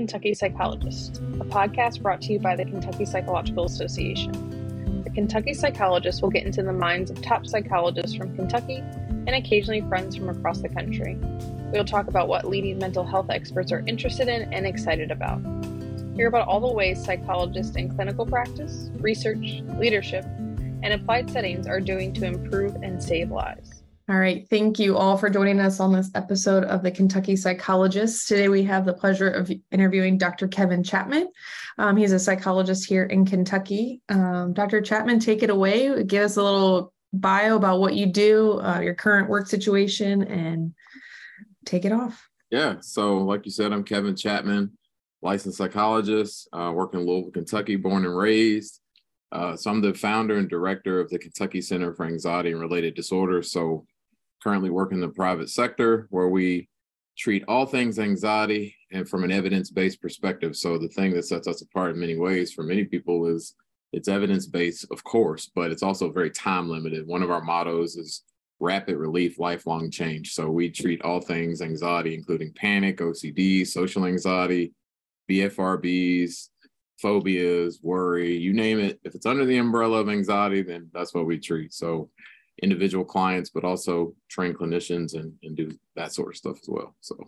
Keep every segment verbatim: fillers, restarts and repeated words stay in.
Kentucky Psychologist, a podcast brought to you by the Kentucky Psychological Association. The Kentucky Psychologist will get into the minds of top psychologists from Kentucky and occasionally friends from across the country. We will talk about what leading mental health experts are interested in and excited about. Hear about all the ways psychologists in clinical practice, research, leadership, and applied settings are doing to improve and save lives. All right. Thank you all for joining us on this episode of the Kentucky Psychologist. Today, we have the pleasure of interviewing Doctor Kevin Chapman. Um, he's a psychologist here in Kentucky. Um, Doctor Chapman, take it away. Give us a little bio about what you do, uh, your current work situation, and take it off. Yeah. So like you said, I'm Kevin Chapman, licensed psychologist, uh, work in Louisville, Kentucky, born and raised. Uh, so I'm the founder and director of the Kentucky Center for Anxiety and Related Disorders. So currently work in the private sector where we treat all things anxiety and from an evidence-based perspective. So the thing that sets us apart in many ways for many people is it's evidence-based, of course, but it's also very time limited. One of our mottos is rapid relief, lifelong change. So we treat all things anxiety, including panic, O C D, social anxiety, B F R Bs, phobias, worry, you name it. If it's under the umbrella of anxiety, then that's what we treat. So individual clients, but also train clinicians and, and do that sort of stuff as well. So,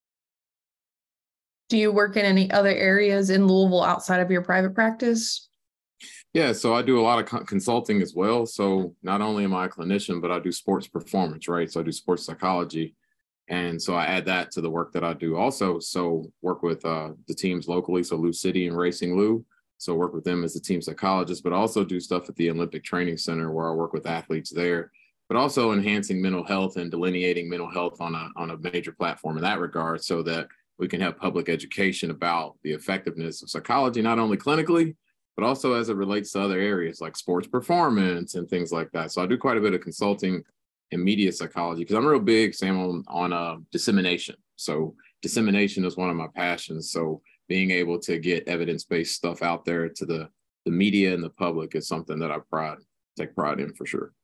do you work in any other areas in Louisville outside of your private practice? Yeah, so I do a lot of co- consulting as well. So not only am I a clinician, but I do sports performance, right? So I do sports psychology. And so I add that to the work that I do also. So work with uh, the teams locally, so Lou City and Racing Lou. So work with them as a team psychologist, but also do stuff at the Olympic Training Center where I work with athletes there, but also enhancing mental health and delineating mental health on a, on a major platform in that regard so that we can have public education about the effectiveness of psychology, not only clinically, but also as it relates to other areas like sports performance and things like that. So I do quite a bit of consulting in media psychology because I'm real big, Sam, on, on uh, dissemination. So dissemination is one of my passions. So being able to get evidence-based stuff out there to the, the media and the public is something that I pride, take pride in for sure.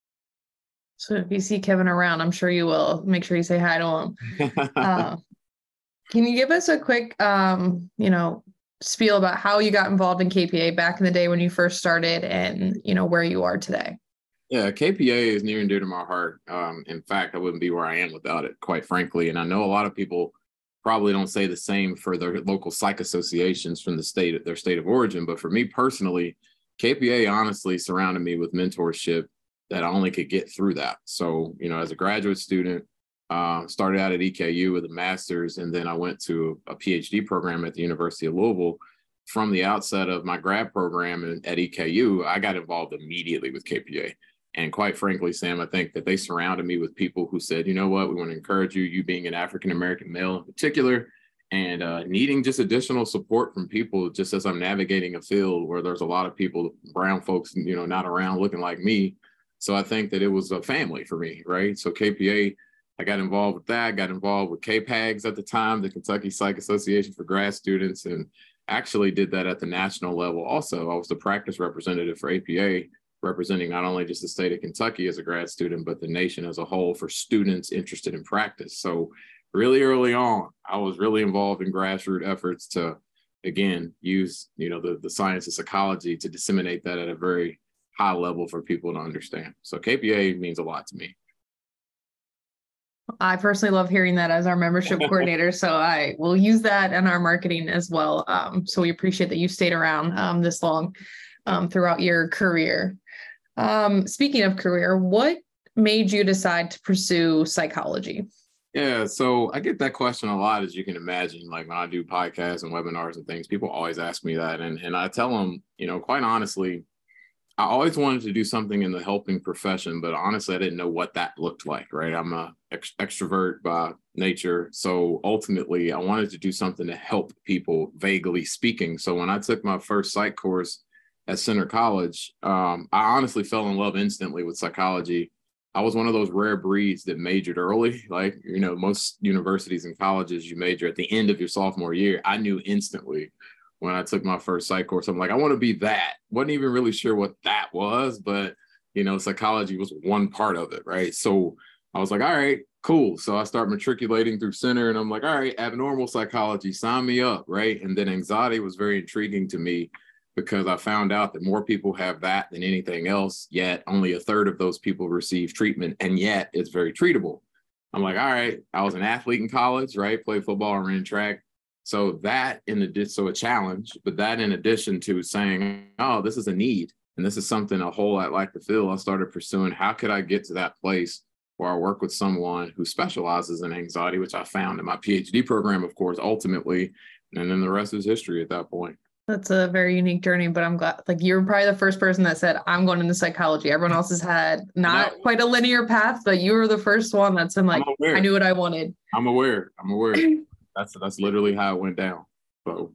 So if you see Kevin around, I'm sure you will make sure you say hi to him. uh, can you give us a quick, um, you know, spiel about how you got involved in K P A back in the day when you first started and, you know, where you are today? Yeah, K P A is near and dear to my heart. Um, in fact, I wouldn't be where I am without it, quite frankly. And I know a lot of people probably don't say the same for their local psych associations from the state, their state of origin. But for me personally, K P A honestly surrounded me with mentorship that I only could get through that. So, you know, as a graduate student, uh, started out at E K U with a master's, and then I went to a PhD program at the University of Louisville. From the outset of my grad program at E K U, I got involved immediately with K P A. And quite frankly, Sam, I think that they surrounded me with people who said, you know what, we want to encourage you, you being an African-American male in particular, and uh, needing just additional support from people just as I'm navigating a field where there's a lot of people, brown folks, you know, not around looking like me. So I think that it was a family for me, right? So K P A, I got involved with that, got involved with K PAGS at the time, the Kentucky Psych Association for Grad Students, and actually did that at the national level also. I was the practice representative for A P A, representing not only just the state of Kentucky as a grad student, but the nation as a whole for students interested in practice. So really early on, I was really involved in grassroots efforts to, again, use, you know, the, the science of psychology to disseminate that at a very high level for people to understand. So K P A means a lot to me. I personally love hearing that as our membership coordinator. So I will use that in our marketing as well. Um, so we appreciate that you stayed around um, this long um, throughout your career. Um, speaking of career, what made you decide to pursue psychology? Yeah, so I get that question a lot, as you can imagine. Like when I do podcasts and webinars and things, people always ask me that. And, and I tell them, you know, quite honestly, I always wanted to do something in the helping profession, but honestly, I didn't know what that looked like, right? I'm a ex- extrovert by nature. So ultimately, I wanted to do something to help people, vaguely speaking. So when I took my first psych course at Center College, um, I honestly fell in love instantly with psychology. I was one of those rare breeds that majored early. Like, you know, most universities and colleges, you major at the end of your sophomore year. I knew instantly when I took my first psych course, I'm like, I want to be that. Wasn't even really sure what that was, but, you know, psychology was one part of it, right? So I was like, all right, cool. So I start matriculating through center and I'm like, all right, abnormal psychology, sign me up, right? And then anxiety was very intriguing to me because I found out that more people have that than anything else, yet only a third of those people receive treatment, and yet it's very treatable. I'm like, all right, I was an athlete in college, right? Played football and ran track. So that in addition, so a challenge, but that in addition to saying, oh, this is a need, and this is something a whole lot like the field, I started pursuing, how could I get to that place where I work with someone who specializes in anxiety, which I found in my PhD program, of course, ultimately, and then the rest is history at that point. That's a very unique journey, but I'm glad, like, you're probably the first person that said, I'm going into psychology. Everyone else has had not no. quite a linear path, but you were the first one that's been like, I knew what I wanted. I'm aware. I'm aware. that's, that's literally how it went down. So.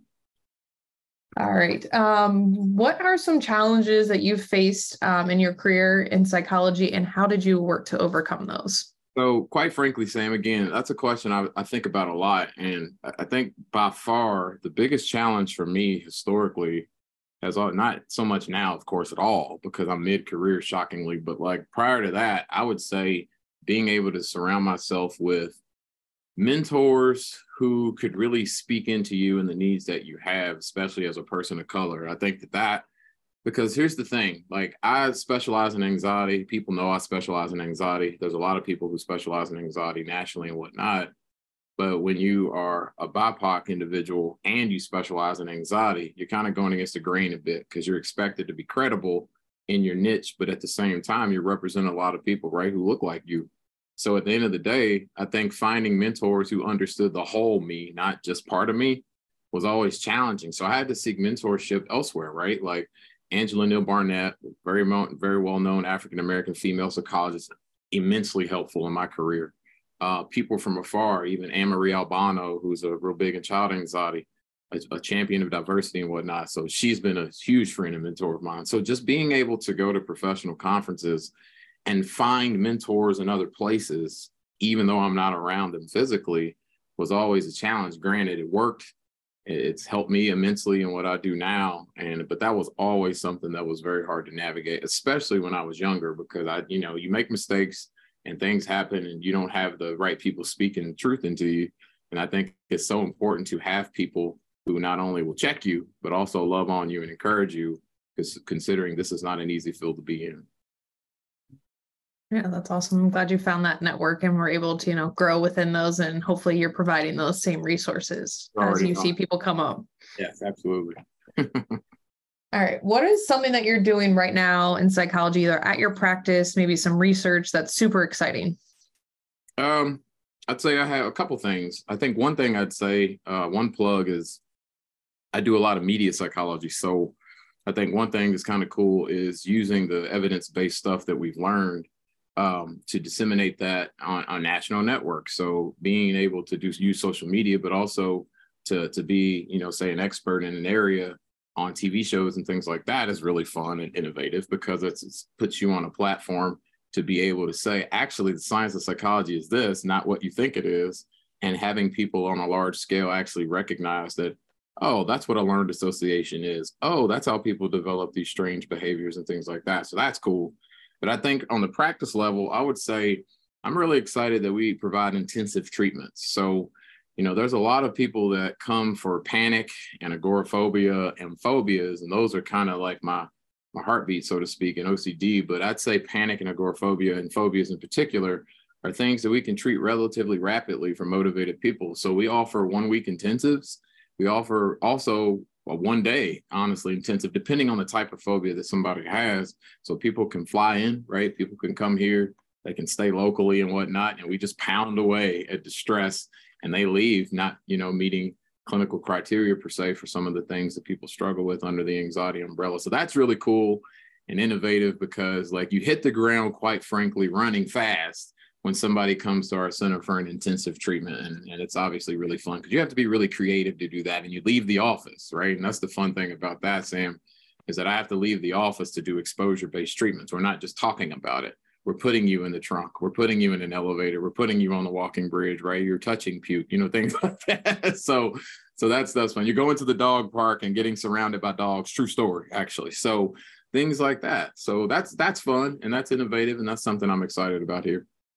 All right. Um, what are some challenges that you've faced um, in your career in psychology, and how did you work to overcome those? So quite frankly, Sam, again, that's a question I, I think about a lot. And I think by far the biggest challenge for me historically has not so much now, of course, at all, because I'm mid-career, shockingly. But like prior to that, I would say being able to surround myself with mentors who could really speak into you and the needs that you have, especially as a person of color. I think that that Because here's the thing, like I specialize in anxiety. People know I specialize in anxiety. There's a lot of people who specialize in anxiety nationally and whatnot. But when you are a B I P O C individual and you specialize in anxiety, you're kind of going against the grain a bit because you're expected to be credible in your niche. But at the same time, you represent a lot of people, right, who look like you. So at the end of the day, I think finding mentors who understood the whole me, not just part of me, was always challenging. So I had to seek mentorship elsewhere, right? Like Angela Neal Barnett, very, very well-known African-American female psychologist, immensely helpful in my career. Uh, people from afar, even Anne-Marie Albano, who's a real big in child anxiety, a, a champion of diversity and whatnot. So she's been a huge friend and mentor of mine. So just being able to go to professional conferences and find mentors in other places, even though I'm not around them physically, was always a challenge. Granted, it worked. It's helped me immensely in what I do now. And, but that was always something that was very hard to navigate, especially when I was younger, because I, you know, you make mistakes and things happen and you don't have the right people speaking the truth into you. And I think it's so important to have people who not only will check you, but also love on you and encourage you, because considering this is not an easy field to be in. Yeah, that's awesome. I'm glad you found that network and were able to, you know, grow within those, and hopefully you're providing those same resources as you see people come up. Yes, absolutely. All right. What is something that you're doing right now in psychology, either at your practice, maybe some research that's super exciting? Um, I'd say I have a couple things. I think one thing I'd say, uh, one plug is I do a lot of media psychology. So I think one thing that's kind of cool is using the evidence-based stuff that we've learned um, to disseminate that on, on national networks. So being able to do use social media, but also to, to be, you know, say an expert in an area on T V shows and things like that is really fun and innovative, because it's, it's puts you on a platform to be able to say, actually, the science of psychology is this, not what you think it is. And having people on a large scale actually recognize that, oh, that's what a learned association is. Oh, that's how people develop these strange behaviors and things like that. So that's cool. But I think on the practice level, I would say I'm really excited that we provide intensive treatments. So, you know, there's a lot of people that come for panic and agoraphobia and phobias, and those are kind of like my, my heartbeat, so to speak, in O C D. But I'd say panic and agoraphobia and phobias in particular are things that we can treat relatively rapidly for motivated people. So we offer one week intensives. We offer also a one day, honestly, intensive, depending on the type of phobia that somebody has. So people can fly in, right? People can come here, they can stay locally and whatnot. And we just pound away at the stress, and they leave not, you know, meeting clinical criteria per se for some of the things that people struggle with under the anxiety umbrella. So that's really cool and innovative, because like you hit the ground, quite frankly, running fast when somebody comes to our center for an intensive treatment. And, and it's obviously really fun because you have to be really creative to do that. And you leave the office, right? And that's the fun thing about that, Sam, is that I have to leave the office to do exposure-based treatments. We're not just talking about it. We're putting you in the trunk. We're putting you in an elevator. We're putting you on the walking bridge, right? You're touching puke, you know, things like that. So, so that's, that's fun. You're going to the dog park and getting surrounded by dogs. True story, actually. So things like that. So that's, that's fun and that's innovative. And that's something I'm excited about here.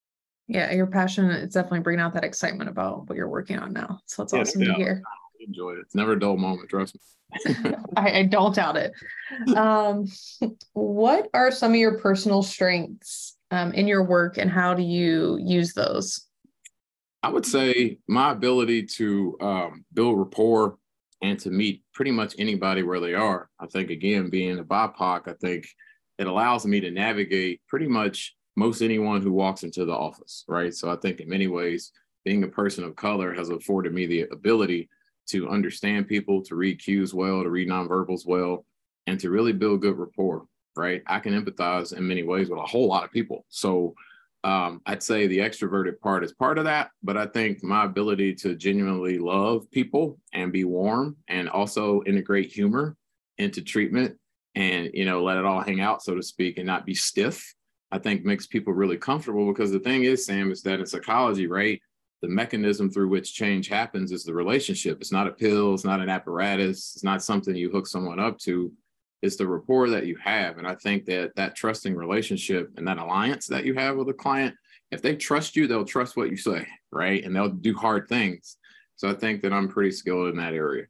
Yeah, you're passionate. It's definitely bringing out that excitement about what you're working on now. So that's Yeah, awesome no to doubt. hear. I enjoy it. It's never a dull moment, trust me. I, I don't doubt it. Um, what are some of your personal strengths um, in your work, and how do you use those? I would say my ability to um, build rapport and to meet pretty much anybody where they are. I think, again, being a B I P O C, I think it allows me to navigate pretty much most anyone who walks into the office, right? So I think in many ways, being a person of color has afforded me the ability to understand people, to read cues well, to read nonverbals well, and to really build good rapport, right? I can empathize in many ways with a whole lot of people. So um, I'd say the extroverted part is part of that, but I think my ability to genuinely love people and be warm and also integrate humor into treatment and, you know, let it all hang out, so to speak, and not be stiff, I think makes people really comfortable. Because the thing is, Sam, is that in psychology, right, the mechanism through which change happens is the relationship. It's not a pill. It's not an apparatus. It's not something you hook someone up to. It's the rapport that you have. And I think that that trusting relationship and that alliance that you have with a client, if they trust you, they'll trust what you say, right? And they'll do hard things. So I think that I'm pretty skilled in that area.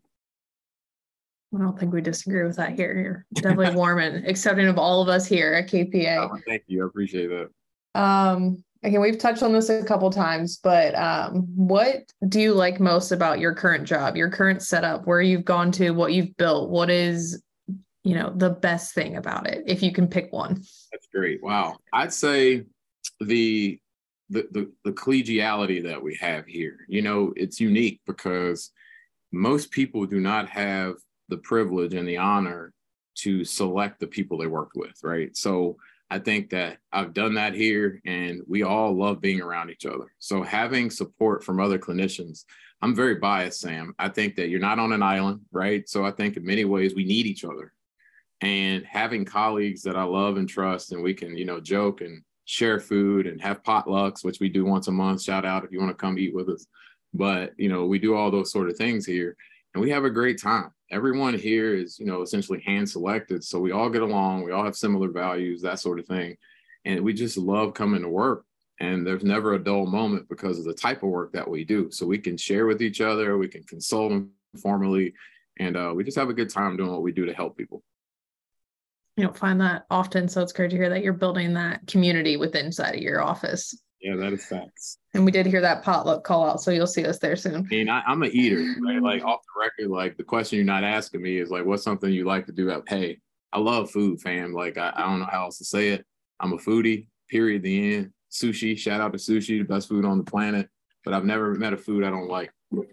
I don't think we disagree with that here. You're definitely warm and accepting of all of us here at K P A. Oh, thank you. I appreciate that. Um, again, we've touched on this a couple times, but um, what do you like most about your current job, your current setup, where you've gone to, what you've built? What is, you know, the best thing about it, if you can pick one? That's great. Wow. I'd say the the the, the collegiality that we have here. You know, it's unique because most people do not have the privilege and the honor to select the people they work with, right? So I think that I've done that here, and we all love being around each other. So having support from other clinicians, I'm very biased, Sam. I think that you're not on an island, right? So I think in many ways we need each other. And having colleagues that I love and trust, and we can, you know, joke and share food and have potlucks, which we do once a month. Shout out if you want to come eat with us. But, you know, we do all those sort of things here, and we have a great time. Everyone here is, you know, essentially hand selected. So we all get along. We all have similar values, that sort of thing. And we just love coming to work. And there's never a dull moment because of the type of work that we do. So we can share with each other. We can consult informally. And uh, we just have a good time doing what we do to help people. You don't find that often. So it's great to hear that you're building that community within inside of your office. Yeah, that is facts. And we did hear that potluck call out, so you'll see us there soon. I mean, I, I'm an eater, right? Like off the record, like the question you're not asking me is like, what's something you like to do at Hey? I love food, fam. Like, I, I don't know how else to say it. I'm a foodie, period, the end. Sushi, shout out to sushi, the best food on the planet. But I've never met a food I don't like.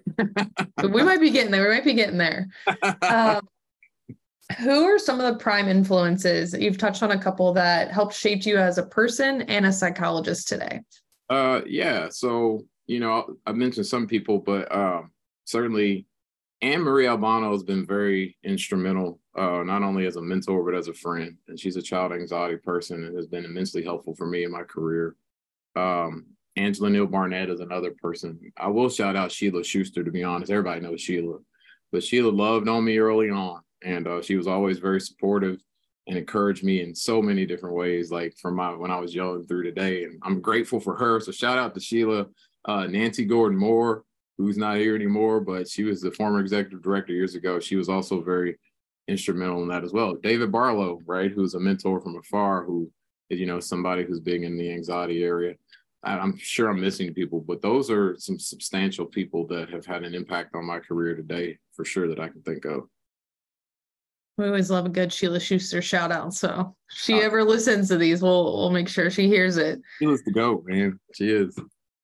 We might be getting there. We might be getting there. Um, who are some of the prime influences? You've touched on a couple that helped shape you as a person and a psychologist today. Uh, yeah. So, you know, I mentioned some people, but um, certainly Anne Marie Albano has been very instrumental, uh, not only as a mentor, but as a friend. And she's a child anxiety person and has been immensely helpful for me in my career. Um, Angela Neal Barnett is another person. I will shout out Sheila Schuster, to be honest. Everybody knows Sheila. But Sheila loved on me early on. And uh, she was always very supportive and encouraged me in so many different ways, like from my when I was young through today. And I'm grateful for her. So shout out to Sheila. Uh, Nancy Gordon Moore, who's not here anymore, but she was the former executive director years ago. She was also very instrumental in that as well. David Barlow, right, who's a mentor from afar, who is, you know, somebody who's big in the anxiety area. I, I'm sure I'm missing people, but those are some substantial people that have had an impact on my career today, for sure, that I can think of. We always love a good Sheila Schuster shout out. So if she ever listens to these, we'll we'll make sure she hears it. Sheila's the GOAT, man. She is.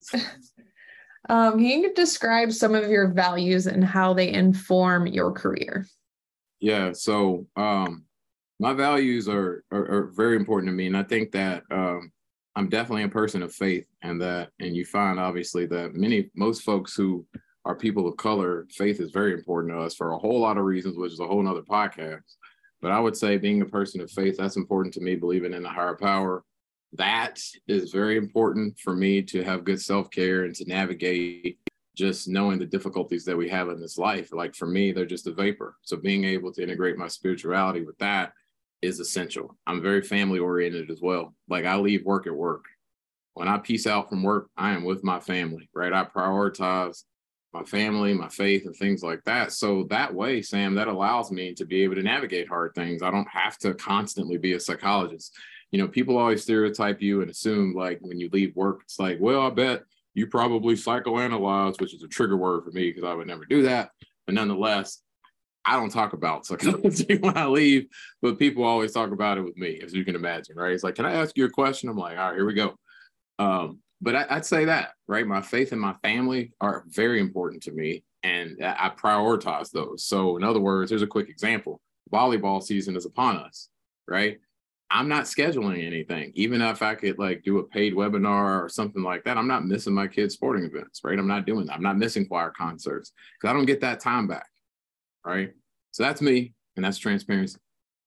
um, can you describe some of your values and how they inform your career? Yeah. So um, my values are, are are very important to me, and I think that um, I'm definitely a person of faith, and that, and you find obviously that many most folks who are people of color, faith is very important to us for a whole lot of reasons, which is a whole nother podcast. But I would say being a person of faith, that's important to me, believing in a higher power. That is very important for me to have good self-care and to navigate just knowing the difficulties that we have in this life. Like for me, they're just a vapor. So being able to integrate my spirituality with that is essential. I'm very family oriented as well. Like I leave work at work. when I peace out from work, I am with my family, right? I prioritize my family, my faith, and things like that. So that way, Sam, that allows me to be able to navigate hard things. I don't have to constantly be a psychologist. You know, people always stereotype you and assume like when you leave work, it's like, well, I bet you probably psychoanalyze, which is a trigger word for me because I would never do that. But nonetheless, I don't talk about psychology when I leave, but people always talk about it with me, as you can imagine, right? It's like, can I ask you a question? I'm like, all right, here we go. Um, but I, I'd say that, right? My faith and my family are very important to me, and I prioritize those. So in other words, here's a quick example. Volleyball season is upon us, right? I'm not scheduling anything. Even if I could like do a paid webinar or something like that, I'm not missing my kids' sporting events, right? I'm not doing that. I'm not missing choir concerts because I don't get that time back, right? So that's me, and that's transparency.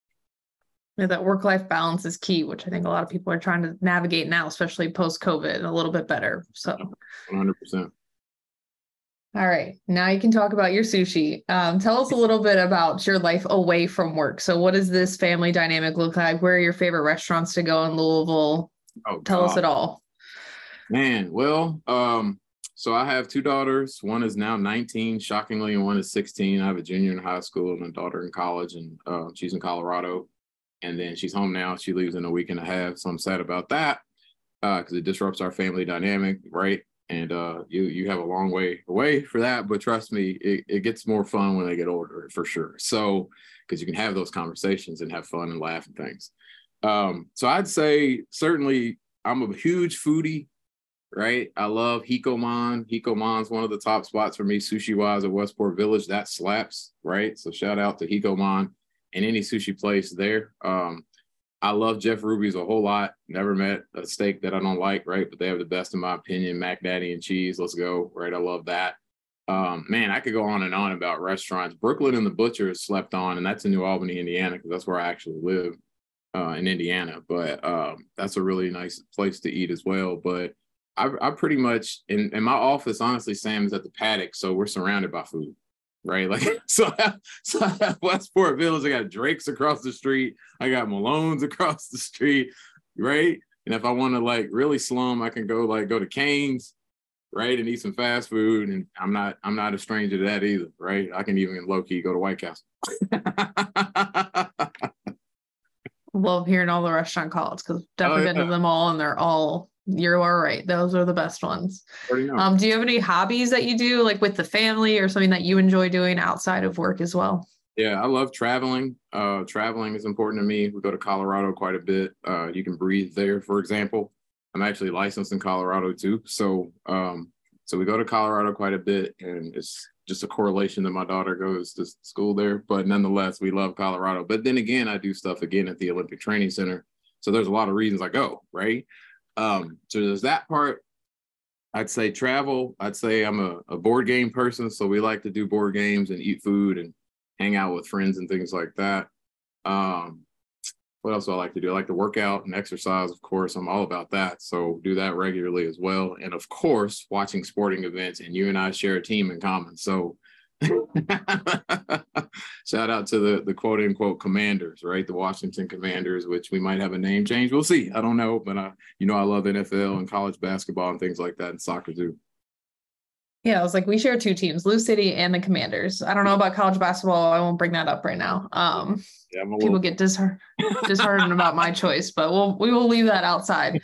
Yeah, that work-life balance is key, which I think a lot of people are trying to navigate now, especially post-COVID, a little bit better. So one hundred percent. All right, now you can talk about your sushi. Um, tell us a little bit about your life away from work. So what does this family dynamic look like? Where are your favorite restaurants to go in Louisville? Oh, tell God. us it all. Man, well, um, so I have two daughters. One is now nineteen, shockingly, and one is sixteen. I have a junior in high school and a daughter in college, and uh, she's in Colorado. And then she's home now. She leaves in a week and a half. So I'm sad about that because uh, it disrupts our family dynamic, right? And uh, you you have a long way away for that. But trust me, it, it gets more fun when they get older, for sure. So because you can have those conversations and have fun and laugh and things. Um, so I'd say certainly I'm a huge foodie, right? I love Hikoman. Hikoman's one of the top spots for me, sushi-wise at Westport Village. That slaps, right? So shout out to Hikoman. And any sushi place there. Um, I love Jeff Ruby's a whole lot. Never met a steak that I don't like, right? But they have the best in my opinion. Mac Daddy and cheese, let's go, right? I love that. Um, man, I could go on and on about restaurants. Brooklyn and the Butcher is slept on, and that's in New Albany, Indiana, because that's where I actually live uh, in Indiana. But um, that's a really nice place to eat as well. But I, I pretty much, in, in my office, honestly, Sam, is at the Paddock, so we're surrounded by food. Right, like so. I have, so I have Westport Village. I got Drake's across the street. I got Malone's across the street. Right, and if I want to like really slum, I can go like go to Cane's, right, and eat some fast food. And I'm not I'm not a stranger to that either. Right, I can even low key go to White Castle. Love hearing all the restaurant calls because definitely Oh, yeah. been to them all, and they're all. You are right. Those are the best ones. Um, do you have any hobbies that you do like with the family or something that you enjoy doing outside of work as well? Yeah, I love traveling. Uh, traveling is important to me. We go to Colorado quite a bit. Uh, you can breathe there, for example. I'm actually licensed in Colorado too. So, um, so we go to Colorado quite a bit, and it's just a correlation that my daughter goes to school there. But nonetheless, we love Colorado. But then again, I do stuff again at the Olympic Training Center. So there's a lot of reasons I go, right? Um, so there's that part. I'd say travel. I'd say I'm a, a board game person. So we like to do board games and eat food and hang out with friends and things like that. Um, what else do I like to do? I like to work out and exercise, of course. I'm all about that. So do that regularly as well. And of course, watching sporting events, and you and I share a team in common. So shout out to the, the quote unquote Commanders, right? The Washington Commanders, which we might have a name change. We'll see. I don't know, but I, you know, I love N F L and college basketball and things like that, and soccer too. Yeah, I was like, we share two teams, Lou City and the Commanders. I don't know about college basketball. I won't bring that up right now. Um, yeah, people little... get disheart- disheartened about my choice, but we'll we will leave that outside.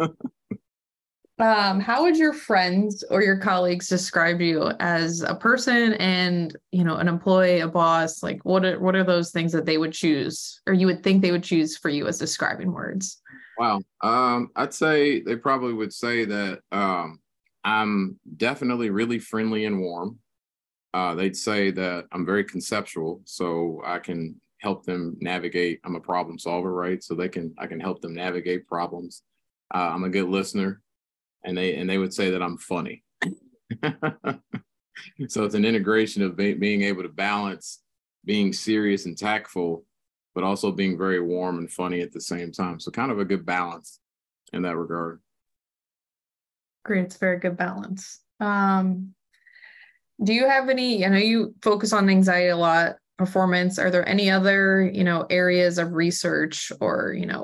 Um, how would your friends or your colleagues describe you as a person and, you know, an employee, a boss? Like, what are, what are those things that they would choose, or you would think they would choose for you as describing words? Wow. Um, I'd say they probably would say that um, I'm definitely really friendly and warm. Uh, they'd say that I'm very conceptual, so I can help them navigate. I'm a problem solver, right? So they can, I can help them navigate problems. Uh, I'm a good listener. And they and they would say that I'm funny. So it's an integration of be, being able to balance being serious and tactful, but also being very warm and funny at the same time. So kind of a good balance in that regard. Great. It's a very good balance. Um, do you have any, I know you focus on anxiety a lot, performance. Are there any other, you know, areas of research or, you know,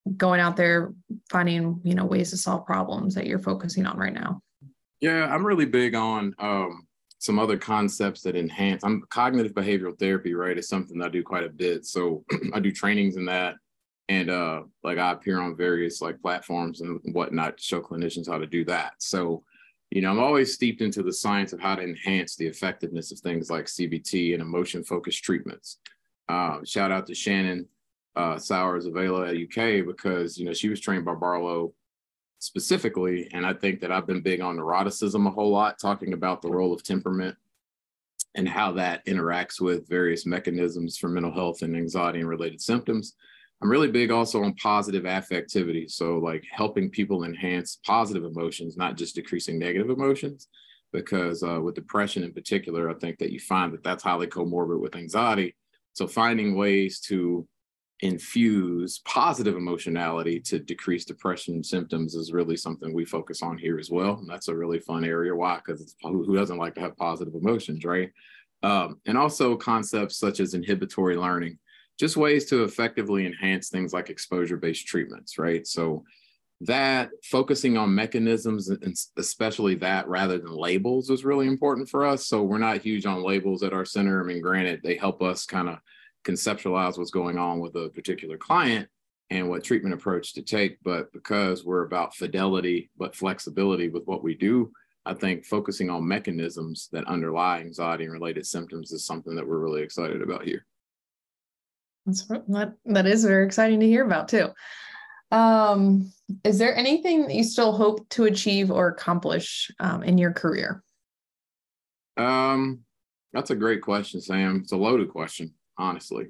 going out there, finding, you know, ways to solve problems that you're focusing on right now? Yeah, I'm really big on um, some other concepts that enhance. I'm cognitive behavioral therapy, right? It's something that I do quite a bit. So I do trainings in that. And uh, like I appear on various like platforms and whatnot to show clinicians how to do that. So, you know, I'm always steeped into the science of how to enhance the effectiveness of things like C B T and emotion-focused treatments. Uh, shout out to Shannon uh, Sowers of Avila at U K, because, you know, she was trained by Barlow specifically. And I think that I've been big on neuroticism a whole lot, talking about the role of temperament and how that interacts with various mechanisms for mental health and anxiety and related symptoms. I'm really big also on positive affectivity. So like helping people enhance positive emotions, not just decreasing negative emotions, because uh, with depression in particular, I think that you find that that's highly comorbid with anxiety. So finding ways to infuse positive emotionality to decrease depression symptoms is really something we focus on here as well. And that's a really fun area. Why? Because it's who doesn't like to have positive emotions, right? Um, and also concepts such as inhibitory learning, just ways to effectively enhance things like exposure-based treatments, right? So that focusing on mechanisms, and especially that rather than labels, is really important for us. So we're not huge on labels at our center. I mean, granted, they help us kind of conceptualize what's going on with a particular client and what treatment approach to take. But because we're about fidelity, but flexibility with what we do, I think focusing on mechanisms that underlie anxiety and related symptoms is something that we're really excited about here. That's, that, that is very exciting to hear about too. Um, is there anything that you still hope to achieve or accomplish um, in your career? Um, that's a great question, Sam. It's a loaded question, honestly.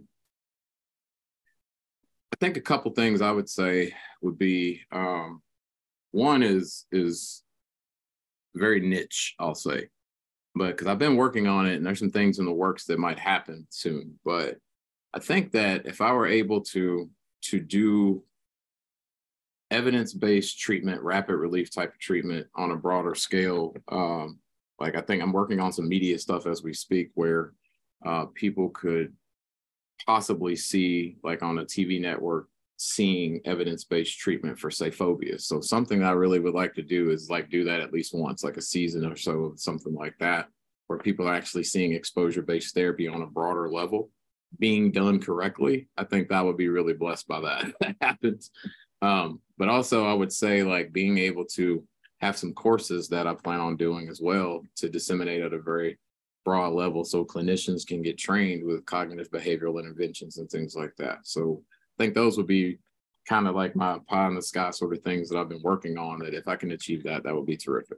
I think a couple things I would say would be, um, one is, is very niche, I'll say, but because I've been working on it and there's some things in the works that might happen soon. But I think that if I were able to, to do evidence-based treatment, rapid relief type of treatment on a broader scale, um, like I think I'm working on some media stuff as we speak, where uh, people could possibly see, like on a T V network, seeing evidence-based treatment for, say, phobias. So something I really would like to do is like do that at least once, like a season or so of something like that, where people are actually seeing exposure-based therapy on a broader level being done correctly. I think that would be really blessed by that if that happens. Um, but also I would say like being able to have some courses that I plan on doing as well to disseminate at a very broad level so clinicians can get trained with cognitive behavioral interventions and things like that. So I think those would be kind of like my pie in the sky sort of things that I've been working on, that if I can achieve that, that would be terrific.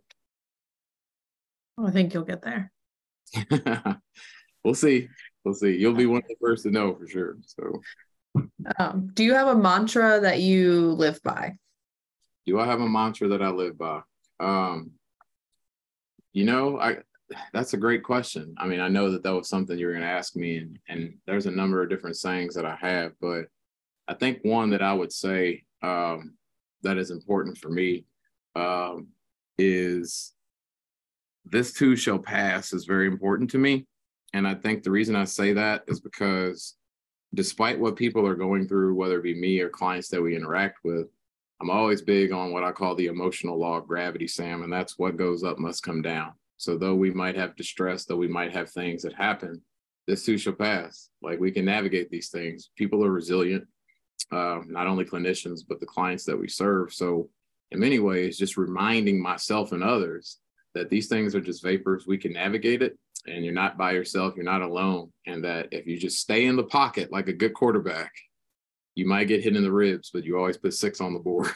I think you'll get there. We'll see. We'll see. You'll be one of the first to know for sure. So Um, do you have a mantra that you live by? Do I have a mantra that I live by? Um, you know, I that's a great question. I mean, I know that that was something you were going to ask me, and, and there's a number of different sayings that I have, but I think one that I would say um, that is important for me um, is this too shall pass is very important to me. And I think the reason I say that is because despite what people are going through, whether it be me or clients that we interact with, I'm always big on what I call the emotional law of gravity, Sam, and that's what goes up must come down. So though we might have distress, though we might have things that happen, this too shall pass. Like we can navigate these things. People are resilient, uh, not only clinicians, but the clients that we serve. So in many ways, just reminding myself and others that these things are just vapors. We can navigate it, and you're not by yourself. You're not alone. And that if you just stay in the pocket like a good quarterback, you might get hit in the ribs, but you always put six on the board.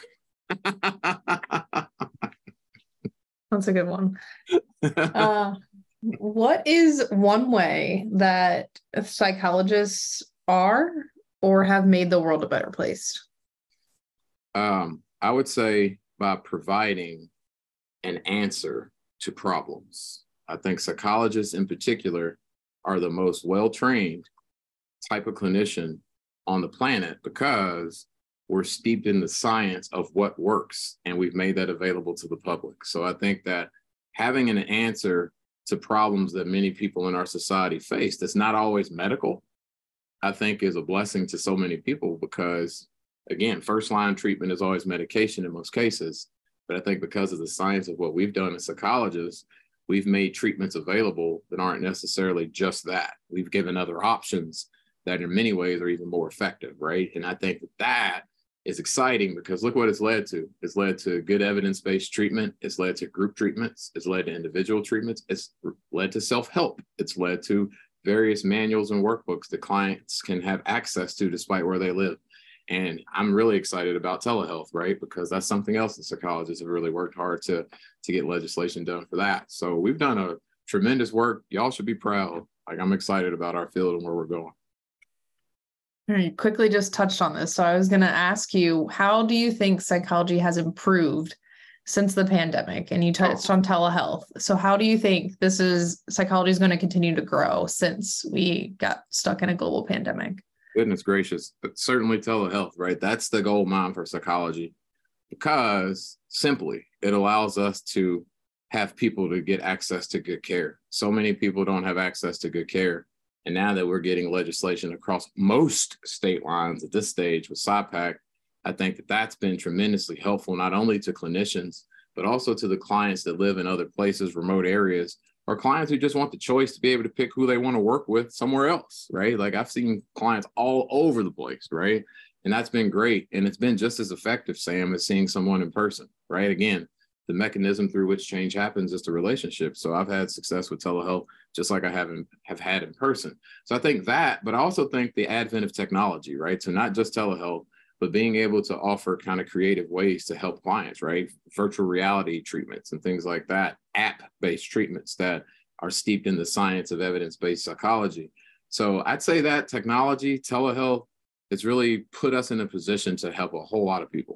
That's a good one. Uh, what is one way that psychologists are or have made the world a better place? Um, I would say by providing an answer to problems. I think psychologists in particular are the most well-trained type of clinician on the planet because we're steeped in the science of what works, and we've made that available to the public. So I think that having an answer to problems that many people in our society face that's not always medical, I think is a blessing to so many people, because again, first line treatment is always medication in most cases. But I think because of the science of what we've done as psychologists, we've made treatments available that aren't necessarily just that. We've given other options that in many ways are even more effective, right? And I think that that is exciting because look what it's led to. It's led to good evidence-based treatment. It's led to group treatments. It's led to individual treatments. It's led to self-help. It's led to various manuals and workbooks that clients can have access to despite where they live. And I'm really excited about telehealth, right? Because that's something else that psychologists have really worked hard to, to get legislation done for that. So we've done a tremendous work. Y'all should be proud. Like, I'm excited about our field and where we're going. You quickly just touched on this. So I was going to ask you, how do you think psychology has improved since the pandemic? And you touched on telehealth. So how do you think this is psychology is going to continue to grow since we got stuck in a global pandemic? Goodness gracious, but certainly telehealth, right? That's the gold mine for psychology because simply it allows us to have people to get access to good care. So many people don't have access to good care. And now that we're getting legislation across most state lines at this stage with S I PAC, I think that that's been tremendously helpful, not only to clinicians, but also to the clients that live in other places, remote areas, or clients who just want the choice to be able to pick who they want to work with somewhere else, right? Like I've seen clients all over the place, right? And that's been great. And it's been just as effective, Sam, as seeing someone in person, right? Again, the mechanism through which change happens is the relationship. So I've had success with telehealth, just like I haven't have had in person. So I think that, but I also think the advent of technology, right? So not just telehealth, but being able to offer kind of creative ways to help clients, right? Virtual reality treatments and things like that, app-based treatments that are steeped in the science of evidence-based psychology. So I'd say that technology, telehealth, has really put us in a position to help a whole lot of people.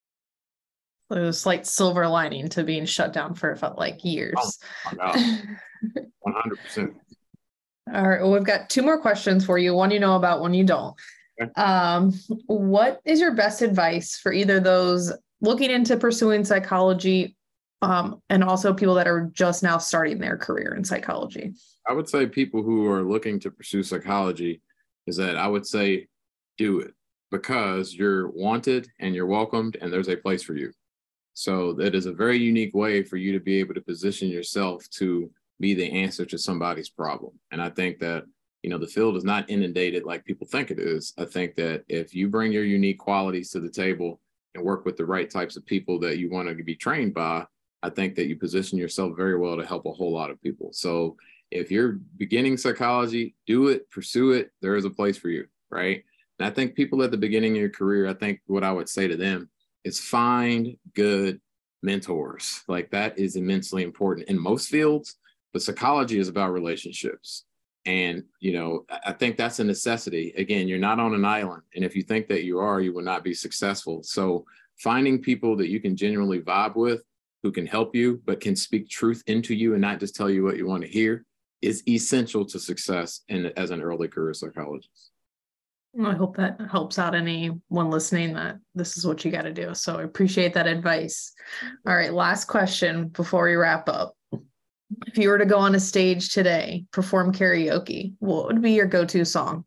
There was a slight silver lining to being shut down for, it felt like, years. Oh my God, one hundred percent. All right, well, we've got two more questions for you. One you know about, one you don't. Okay. Um, what is your best advice for either those looking into pursuing psychology um, and also people that are just now starting their career in psychology? I would say people who are looking to pursue psychology is that I would say do it because you're wanted and you're welcomed and there's a place for you. So that is a very unique way for you to be able to position yourself to be the answer to somebody's problem. And I think that, you know, the field is not inundated like people think it is. I think that if you bring your unique qualities to the table and work with the right types of people that you want to be trained by, I think that you position yourself very well to help a whole lot of people. So if you're beginning psychology, do it, pursue it. There is a place for you, right? And I think people at the beginning of your career, I think what I would say to them is find good mentors. Like that is immensely important in most fields, but psychology is about relationships. And, you know, I think that's a necessity. Again, you're not on an island. And if you think that you are, you will not be successful. So finding people that you can genuinely vibe with, who can help you, but can speak truth into you and not just tell you what you want to hear is essential to success in, as an early career psychologist. I hope that helps out anyone listening that this is what you got to do. So I appreciate that advice. All right, last question before we wrap up. If you were to go on a stage today, perform karaoke, what would be your go-to song?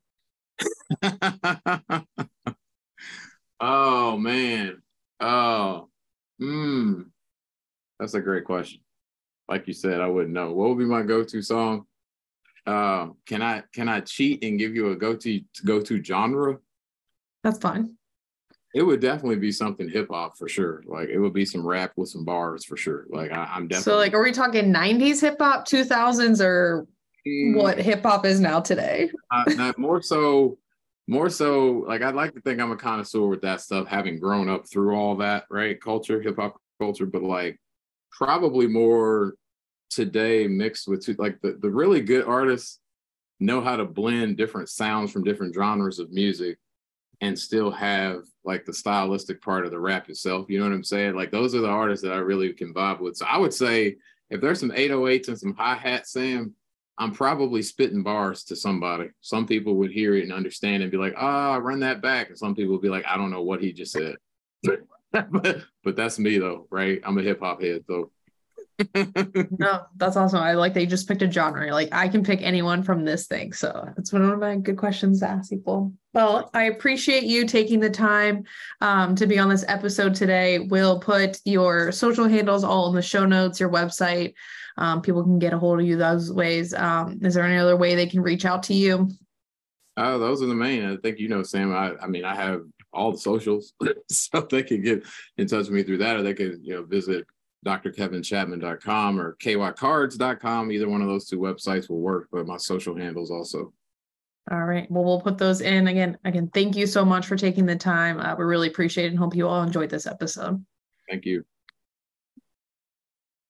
Oh, man. Oh, hmm. That's a great question. Like you said, I wouldn't know. What would be my go-to song? Uh, can I can I cheat and give you a go-to go-to genre? That's fine. It would definitely be something hip hop for sure. Like it would be some rap with some bars for sure. Like I, I'm definitely. So like, are we talking nineties hip hop, two thousands, or mm. what hip hop is now today? uh, not more so, more so. Like I'd like to think I'm a connoisseur with that stuff, having grown up through all that, right? Culture, hip hop culture, but like probably more today mixed with two, like the, the really good artists know how to blend different sounds from different genres of music and still have like the stylistic part of the rap itself. You know what I'm saying? Like those are the artists that I really can vibe with. So I would say if there's some eight oh eights and some hi-hats, Sam, I'm probably spitting bars to somebody. Some people would hear it and understand and be like, ah, oh, run that back. And some people would be like, I don't know what he just said. but, but that's me though, right? I'm a hip hop head, so. No, that's awesome. I like that you just picked a genre. Like I can pick anyone from this thing. So that's one of my good questions to ask people. Well, I appreciate you taking the time um, to be on this episode today. We'll put your social handles all in the show notes, your website. Um, people can get a hold of you those ways. Um, is there any other way they can reach out to you? Uh, those are the main. I think, you know, Sam, I, I mean, I have all the socials, so they can get in touch with me through that, or they could, you know, visit D R kevin chapman dot com or k y cards dot com. Either one of those two websites will work, but my social handles also. All right. Well, we'll put those in. Again, again, thank you so much for taking the time. Uh, we really appreciate it and hope you all enjoyed this episode. Thank you.